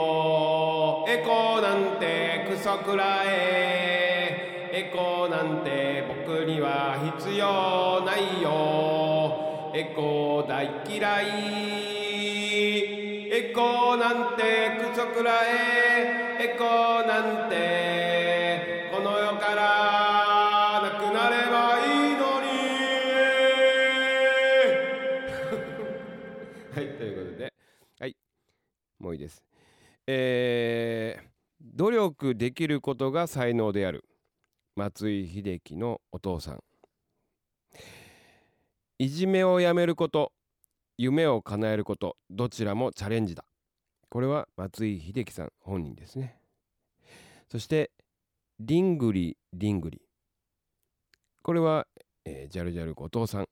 よ。エコなんてクソくらえ。エコなんて僕には必要ないよ。エコ大嫌い。エコなんてクソくらえ。エコなんてこの世からなくなればいいのに。はい、ということで、はい、もういいです。努力できることが才能である。松井秀喜のお父さん。いじめをやめること、夢を叶えること、どちらもチャレンジだ。これは松井秀喜さん本人ですね。そして、リングリリングリ。これは、ジャルジャル後藤さん。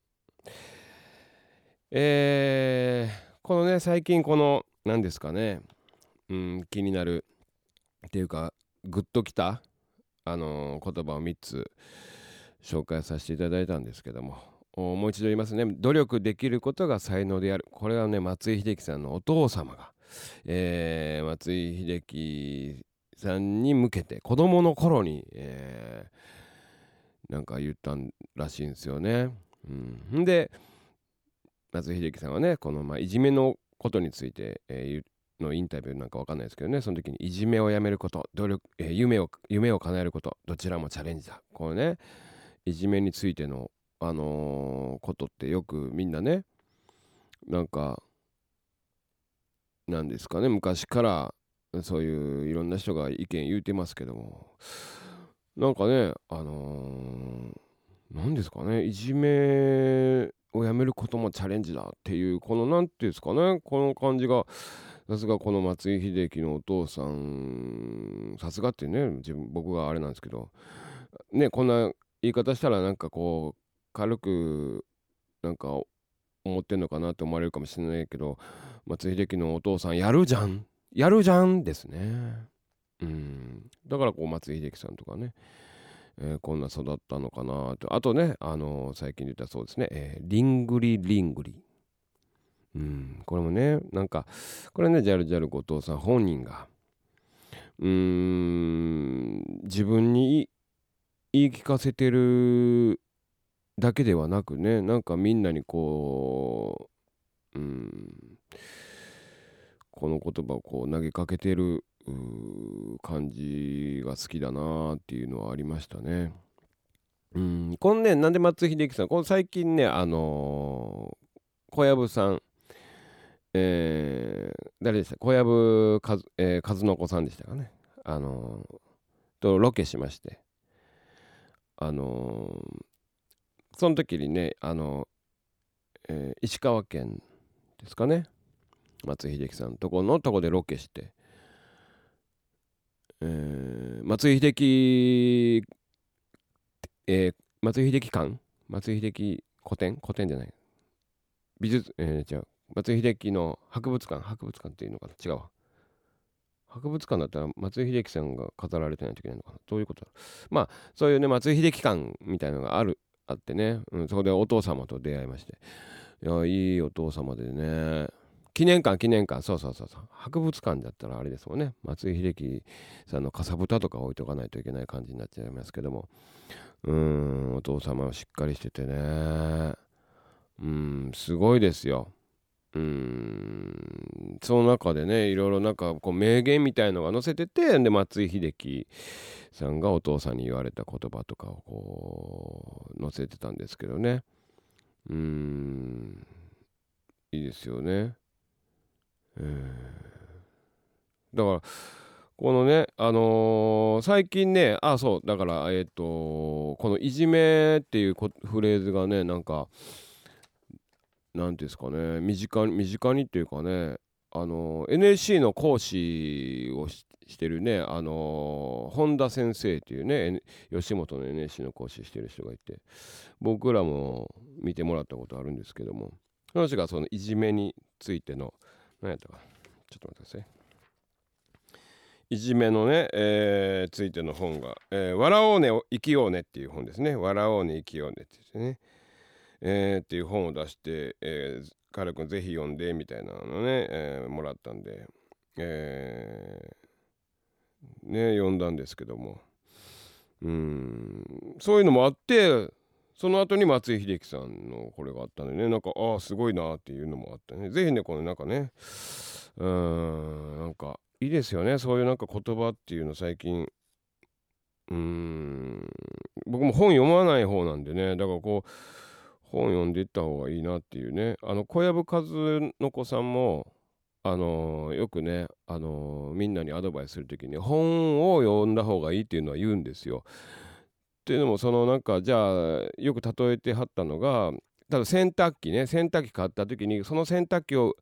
このね、最近この、何ですかね、気になるっていうか、グッときた、言葉を3つ紹介させていただいたんですけども、もう一度言いますね。努力できることが才能である。これはね、松井秀喜さんのお父様が、松井秀喜さんに向けて子供の頃に、なんか言ったらしいんですよね。で、松井秀喜さんはね、この、いじめのことについて、のインタビューなんかわかんないですけどね、その時にいじめをやめること、夢を叶えること、どちらもチャレンジだ。こうね、いじめについての、ことってよくみんなね、なんか、なんですかね、昔からそういういろんな人が意見言うてますけども、なんかね、なんですかね、いじめをやめることもチャレンジだっていう、このなんていうんですかね、この感じが、さすがこの松井秀喜のお父さん、さすがってね、僕があれなんですけど、ね、こんな言い方したらなんかこう、軽く、なんか思ってんのかなって思われるかもしれないけど、松井秀喜のお父さん、やるじゃんやるじゃんですね。だからこう、松井秀喜さんとかね、こんな育ったのかなと。あとね、最近言ったそうですね、リングリリングリ。これもね、なんか、これね、ジャルジャル後藤さん本人が、自分に言い聞かせてるだけではなくね、なんかみんなにこう、この言葉をこう投げかけてる感じが好きだなっていうのはありましたね。このね、なんで松井秀喜さん、この最近ね、小籔さん、誰でした小籔和の子さんでしたかね。とロケしまして、あのーその時にね、石川県ですかね、松井秀喜さんとこでロケして、松井秀喜、松井秀喜館松井秀喜古典じゃない、美術、違う、松井秀喜の博物館っていうのかな、違うわ。博物館だったら松井秀喜さんが飾られてないといけないのかな、どういうことだ。そういうね、松井秀喜館みたいなのがあってね、そこでお父様と出会いまして、いや、いいお父様でね、記念館、そうそうそうそう、博物館だったらあれですもんね、松井秀喜さんのかさぶたとか置いとかないといけない感じになっちゃいますけども、お父様はしっかりしててね、すごいですよ。その中でね、いろいろなんかこう名言みたいのが載せてて、で松井秀喜さんがお父さんに言われた言葉とかをこう載せてたんですけどね。いいですよね。だからこのね、最近ね、そうだから、このいじめっていうフレーズがね、なんかなんていうんですかね、身近にっていうかね、NSC の講師をしてるね、本田先生っていうね、吉本の NSC の講師してる人がいて、僕らも見てもらったことあるんですけども、その人がそのいじめについての、何やったかな、ちょっと待ってください。いじめのね、ついての本が、笑おうね生きようねっていう本ですね。笑おうね生きようねって言ってね。っていう本を出して、カル君ぜひ読んでみたいなのね、もらったんで、 ね読んだんですけども、そういうのもあって、その後に松井秀喜さんのこれがあったんでね、なんかすごいなっていうのもあってね、ぜひねこのなんかね、なんかいいですよね、そういうなんか言葉っていうの最近。僕も本読まない方なんでね、だからこう本読んでいった方がいいなっていうね。小籔和の子さんもよくね、みんなにアドバイスするときに本を読んだ方がいいっていうのは言うんですよ。っていうのも、そのなんかじゃあよく例えてはったのが、ただ洗濯機買った時にその洗濯機を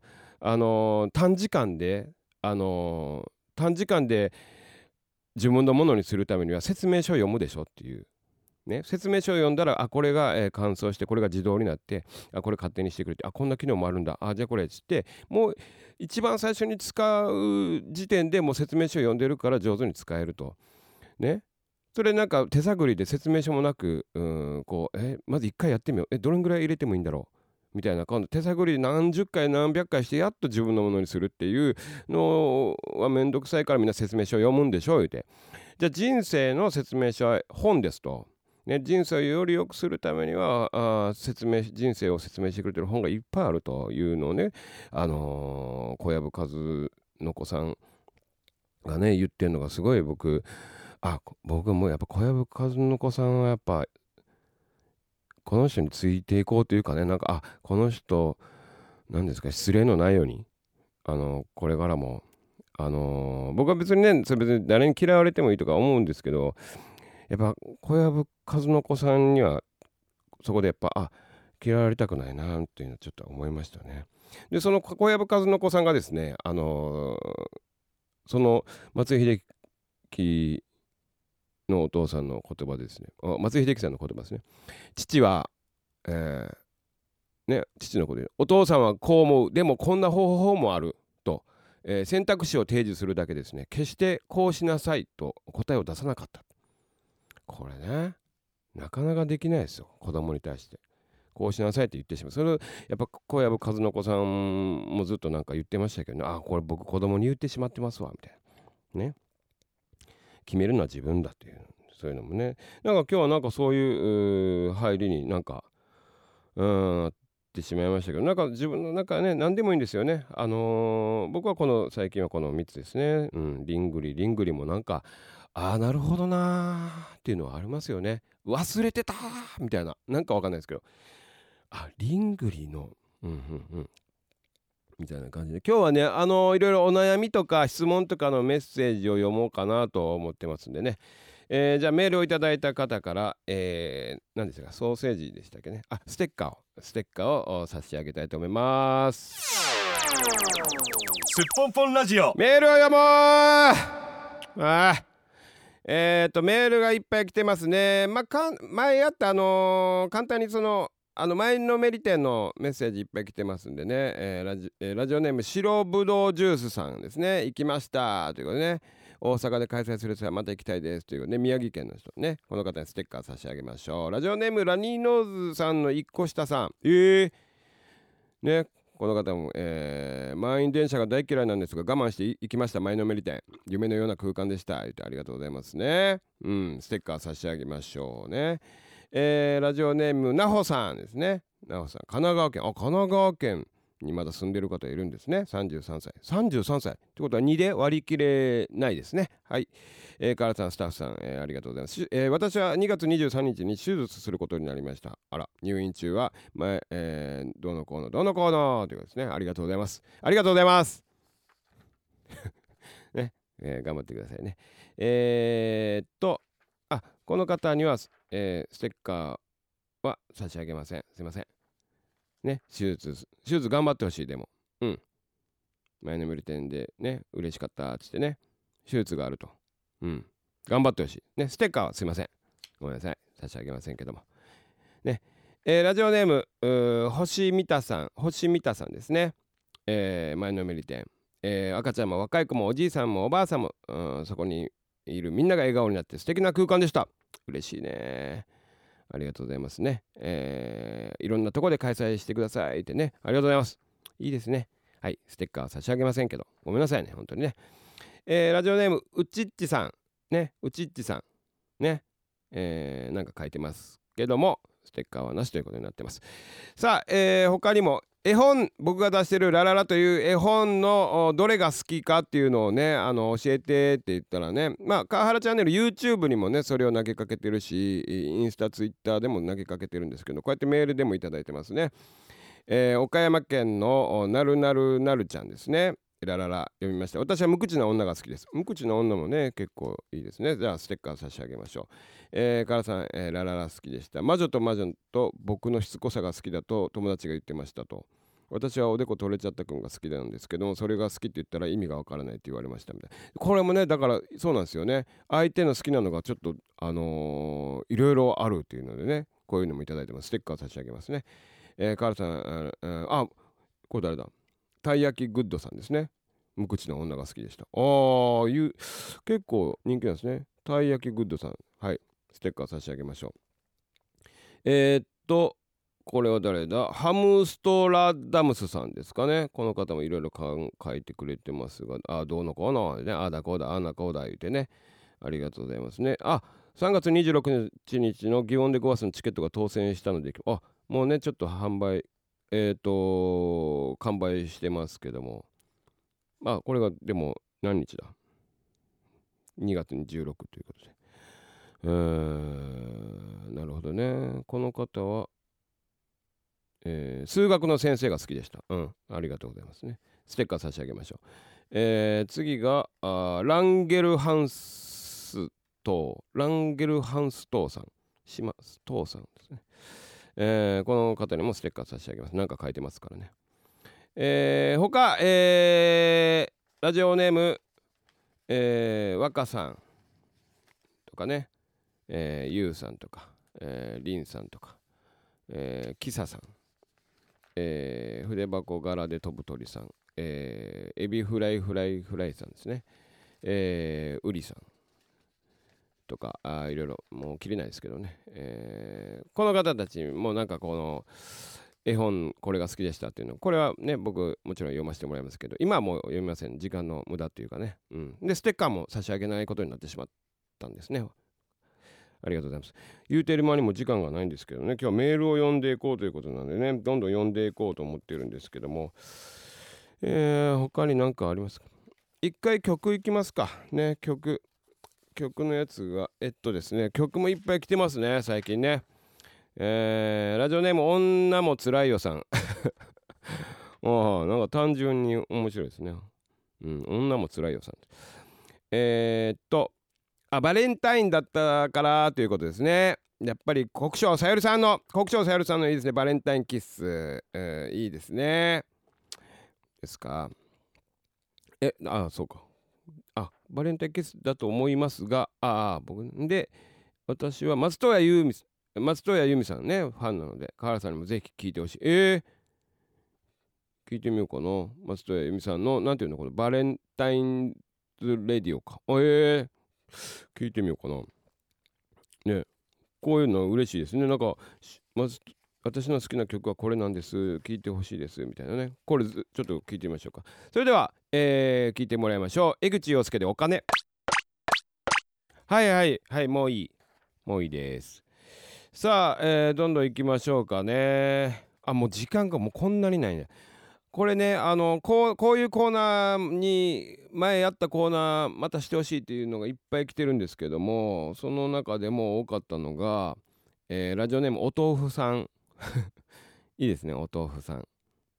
短時間で自分のものにするためには説明書を読むでしょっていうね。説明書を読んだら、これが、乾燥して、これが自動になって、これ勝手にしてくれて、こんな機能もあるんだ、じゃあこれっつって、もう一番最初に使う時点でもう説明書を読んでるから上手に使えるとね。それなんか手探りで説明書もなく、こうまず一回やってみよう、どれぐらい入れてもいいんだろうみたいな、今度手探りで何十回何百回してやっと自分のものにするっていうのはめんどくさいから、みんな説明書を読むんでしょう言うて、じゃあ人生の説明書は本ですと。ね、人生をより良くするためには人生を説明してくれてる本がいっぱいあるというのをね、小籔和の子さんがね言ってるのがすごい僕もやっぱ小籔和の子さんはやっぱこの人についていこうというかね、なんかこの人なんですか、失礼のないようにこれからも僕は別にね、それ別に誰に嫌われてもいいとか思うんですけど、やっぱ小籔和の子さんにはそこでやっぱ嫌われたくないなっていうのはちょっと思いましたね。でその小籔和の子さんがですね、その松井秀喜のお父さんの言葉ですね、松井秀喜さんの言葉ですね。父は、父のことで、お父さんはこう思う、でもこんな方法もあると、選択肢を提示するだけですね。決してこうしなさいと答えを出さなかった。これね、なかなかできないですよ、子供に対して。こうしなさいって言ってしまう。それをやっぱ小籔和の子さんもずっとなんか言ってましたけどね、これ僕子供に言ってしまってますわみたいなね。決めるのは自分だっていう、そういうのもね、なんか今日はなんかそういう入りになんかなってしまいましたけど、なんか自分の中ね、何でもいいんですよね。僕は最近はこの3つですね。リングリもなんかなるほどなーっていうのはありますよね。忘れてたーみたいな、なんかわかんないですけど、リングリのみたいな感じで、今日はねいろいろお悩みとか質問とかのメッセージを読もうかなと思ってますんでね。じゃあメールをいただいた方から、何でしたか、ソーセージでしたっけね、ステッカーを差し上げたいと思います。 すっぽんぽんラジオメールを読もう。メールがいっぱい来てますね。前やった簡単に前のメリ店のメッセージいっぱい来てますんでね、ラジオネーム白ぶどうジュースさんですね。行きましたということでね、大阪で開催する際はまた行きたいですということで、宮城県の人ね、この方にステッカー差し上げましょう。ラジオネームラニーノーズさんの一個下さん、ね、この方も、満員電車が大嫌いなんですが我慢して行きました。前のめり店、夢のような空間でした。言ってありがとうございますね。ステッカー差し上げましょうね。ラジオネームなほさんですね。なほさん、神奈川県にまだ住んでる方いるんですね。33歳ってことは2で割り切れないですね。はい、カラさん、スタッフさん、ありがとうございます。私は2月23日に手術することになりました。入院中はどうのこうのということですね。ありがとうございますね、頑張ってくださいね。この方には、ステッカーは差し上げません。すいませんね。手術頑張ってほしい。でも前のめり店でね、嬉しかったっつってね、手術があると頑張ってほしいね。ステッカーはすいません、ごめんなさい、差し上げませんけどもね。ラジオネーム星見たさんですね。前のめり店、赤ちゃんも若い子もおじいさんもおばあさんも、そこにいるみんなが笑顔になって素敵な空間でした。嬉しいね。ありがとうございますね。いろんなとこで開催してくださいってね。ありがとうございます。いいですね。はい、ステッカー差し上げませんけどごめんなさいね、本当にね。 ラジオネームうちっちさんね、うちっちさんね、なんか書いてますけども、ステッカーはなしということになってます。さあ、他にも絵本、僕が出してるラララという絵本のどれが好きかっていうのをね、教えてって言ったらね、まあ川原チャンネル YouTube にもねそれを投げかけてるし、インスタツイッターでも投げかけてるんですけど、こうやってメールでもいただいてますね。岡山県のなるなるなるちゃんですね。ラララ読みました。私は無口な女が好きです。無口な女もね結構いいですね。じゃあステッカー差し上げましょう。カラさん、ラララ好きでした。魔女と魔女と僕のしつこさが好きだと友達が言ってましたと。私はおでこ取れちゃったくんが好きなんですけども、それが好きって言ったら意味がわからないって言われましたみたいな。これもねだからそうなんですよね。相手の好きなのがちょっといろいろあるっていうのでね、こういうのもいただいてます。ステッカー差し上げますね。カールさん、これ誰だ、たい焼きグッドさんですね。無口な女が好きでした。結構人気なんですね。たい焼きグッドさん、はい、ステッカー差し上げましょう。これは誰だ、ハムストラダムスさんですかね。この方もいろいろ書いてくれてますが、どうのこうのね、だこうだだこうだ言うてね、ありがとうございますね。3月26日の祇園で5月のチケットが当選したので、もうねちょっと販売完売してますけども、これがでも何日だ、2月に16ということで、なるほどね。この方は、数学の先生が好きでした。ありがとうございますね。ステッカー差し上げましょう。次がランゲルハンストーさん、トーさんですね。この方にもステッカー差し上げます。なんか書いてますからね。他、ラジオネーム、若さんとかね、ゆうさんとか、りんさんとか、きささん、筆箱柄で飛ぶ鳥さん、エビフライさんですね、うりさんとか、いろいろもう切れないですけどね、この方たちもなんかこの絵本これが好きでしたっていうの、これはね僕もちろん読ませてもらいますけど、今はもう読みません。時間の無駄っていうかね、でステッカーも差し上げないことになってしまったんですね。ありがとうございます。言うてる間にも時間がないんですけどね、今日はメールを読んでいこうということなんでね、どんどん読んでいこうと思ってるんですけども、他に何かありますか。一回曲いきますかね。曲のやつがですね、曲もいっぱい来てますね最近ね。ラジオネーム女もつらいよさんなんか単純に面白いですね。女もつらいよさん。バレンタインだったからということですね。やっぱり国生さゆりさんのいいですね。バレンタインキッス、いいですね。ですか。そうか。バレンタインキッスだと思いますが、僕で、私は松任谷由実さんねファンなので、川原さんにもぜひ聞いてほしい。聞いてみようかな。松任谷由実さんのなんていうの、このバレンタインズレディオか。聞いてみようかなね。こういうの嬉しいですね。なんか私の好きな曲はこれなんです、聞いてほしいですみたいなね。これちょっと聞いてみましょうか。それでは、聞いてもらいましょう。江口洋介でお金。はいもういいです。さあ、どんどん行きましょうかね。もう時間がもうこんなにないね。これね、こういうコーナーに前やったコーナーまたしてほしいっていうのがいっぱい来てるんですけども、その中でも多かったのが、ラジオネームお豆腐さんいいですね、お豆腐さん。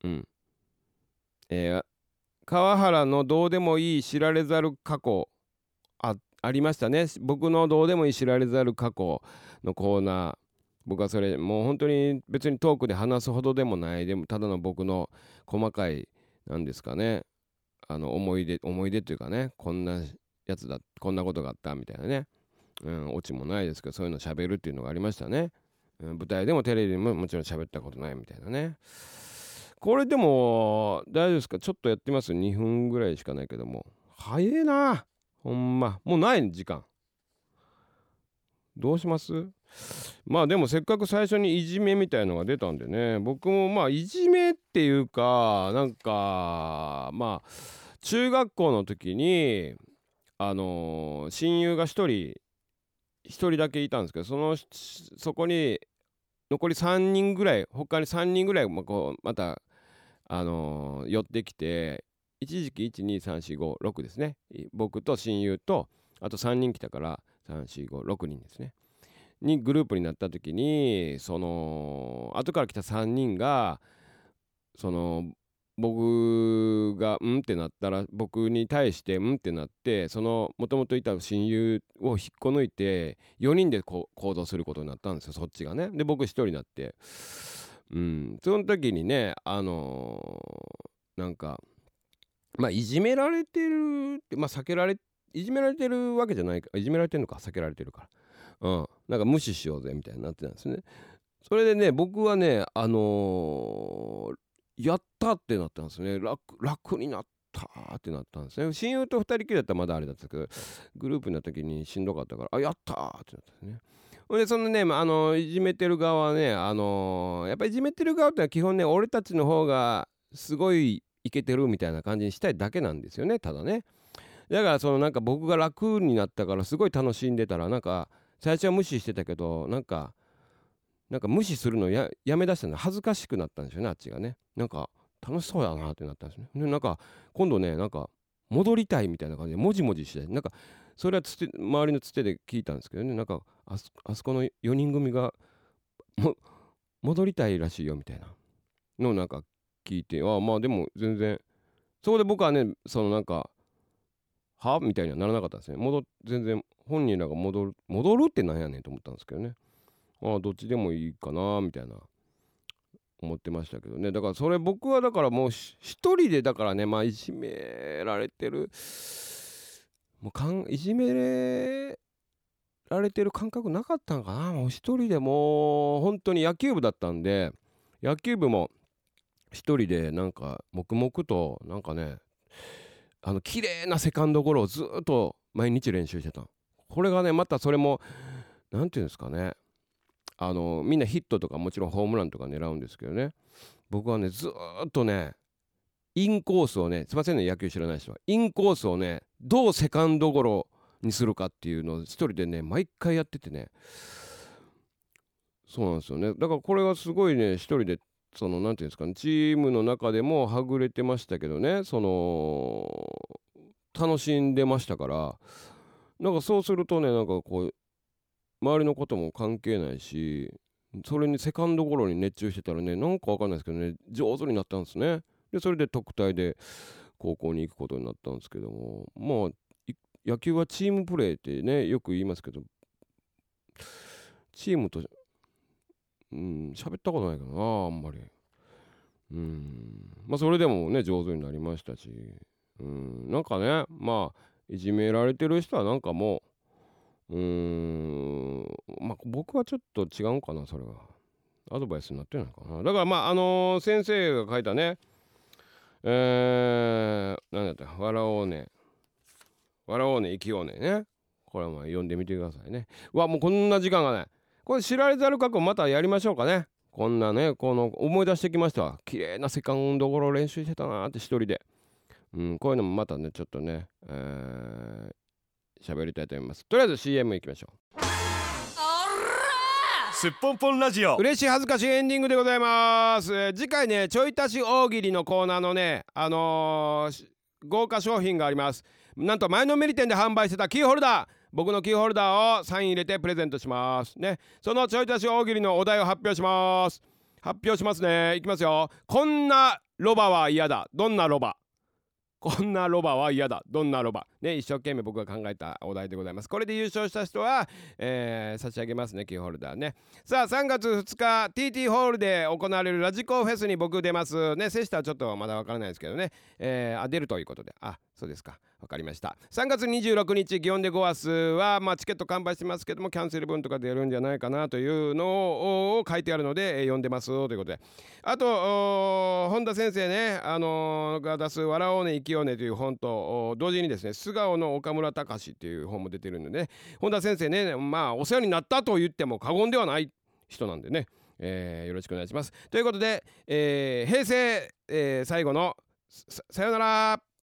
川原のどうでもいい知られざる過去、ありましたね。僕のどうでもいい知られざる過去のコーナー。僕はそれもう本当に別にトークで話すほどでもない、でもただの僕の細かいなんですかね、思い出というかね、こんなことがあったみたいなね、オチもないですけど、そういうの喋るっていうのがありましたね。舞台でもテレビでももちろん喋ったことないみたいなね。これでも大丈夫ですか。ちょっとやってます。2分ぐらいしかないけども、早えなほんま。もうない時間どうします。でもせっかく最初にいじめみたいのが出たんでね、僕もいじめっていうか、なんか中学校の時に親友が一人だけいたんですけど、そこに残り3人ぐらい、他に3人ぐらいもこうまた寄ってきて、一時期12345ですね、僕と親友とあと3人来たから345人ですねにグループになった時に、後から来た3人が僕がってなったら、僕に対してってなって、もともといた親友を引っこ抜いて4人で行動することになったんですよ、そっちがね。で僕1人になって、その時にね、なんかいじめられてるって、いじめられてるわけじゃないか、いじめられてるのか、避けられてるから、なんか無視しようぜみたいになってたんですね。それでね、僕はね、やったってなったんですね。楽になったってなったんですね。親友と2人きりだったらまだあれだったけど、グループになった時にしんどかったから、やったってなったんですね。でそのね、いじめてる側はね、やっぱりいじめてる側ってのは基本ね、俺たちの方がすごいイケてるみたいな感じにしたいだけなんですよね、ただね。だからなんか僕が楽になったからすごい楽しんでたら、なんか最初は無視してたけど、なんか無視するのやめだしたの、恥ずかしくなったんですよね、あっちがね。なんか楽しそうやなってなったんですね。でなんか今度ね、なんか戻りたいみたいな感じでもじもじして、なんかそれは周りのつてで聞いたんですけどね、なんかあそこの4人組が戻りたいらしいよみたいなのをなんか聞いて、でも全然そこで僕はね、なんかはみたいにはならなかったですね。全然本人らが戻るってなんやねんと思ったんですけどね。どっちでもいいかなみたいな思ってましたけどね。だから僕はだからもう一人で、だからね、いじめられてる、いじめられてる感覚なかったんかな。もう一人でもう本当に野球部だったんで、野球部も一人でなんか黙々となんかね、綺麗なセカンドゴロをずっと毎日練習してた。これがね、またそれもなんていうんですかね、みんなヒットとかもちろんホームランとか狙うんですけどね、僕はねずっとねインコースをね、すいませんね野球知らない人は、インコースをねどうセカンドゴロにするかっていうのを一人でね毎回やっててね、そうなんですよね。だからこれがすごいね、一人でなんていうんですかね、チームの中でもはぐれてましたけどね、楽しんでましたから、なんかそうするとね、なんかこう周りのことも関係ないし、それにセカンドゴロに熱中してたらね、なんかわかんないですけどね、上手になったんですね。でそれで特待で高校に行くことになったんですけども、野球はチームプレーってねよく言いますけど、チームと喋ったことないかな、あんまり。それでもね上手になりましたし、なんかね、いじめられてる人はなんかもう僕はちょっと違うんかな、それはアドバイスになってないかな。だから先生が書いたね、なんだった、笑おうね生きようね、これは読んでみてくださいね。もうこんな時間がない。これ知られざる過去またやりましょうかね。こんなね、思い出してきましたわ。綺麗なセカンドゴロ練習してたなーって一人で。こういうのもまたねちょっとね喋りたいと思います。とりあえず CM 行きましょう。 すっぽんぽんラジオ、 嬉しい恥ずかしいエンディングでございます。次回ねちょい足し大喜利のコーナーのね豪華商品があります。なんと前のめり店で販売してたキーホルダー、僕のキーホルダーをサイン入れてプレゼントしますね。そのちょい足し大喜利のお題を発表しますね。いきますよ。こんなロバは嫌だ、どんなロバ。こんなロバは嫌だ、どんなロバね、一生懸命僕が考えたお題でございます。これで優勝した人は、差し上げますね、キーホルダーね。さあ3月2日 TT ホールで行われるラジコフェスに僕出ますね。セシタはちょっとまだわからないですけどね、出るということで、そうですか、わかりました。3月26日祇園でゴアスは、チケット完売してますけどもキャンセル分とか出るんじゃないかなというのを書いてあるので、読んでますということで、あと本田先生ね、が出す笑おうね生きようねという本と同時にですね、素顔の岡村隆史っていう本も出てるんでね、本田先生ね、お世話になったと言っても過言ではない人なんでね、よろしくお願いします。ということで、平成、最後のさよなら。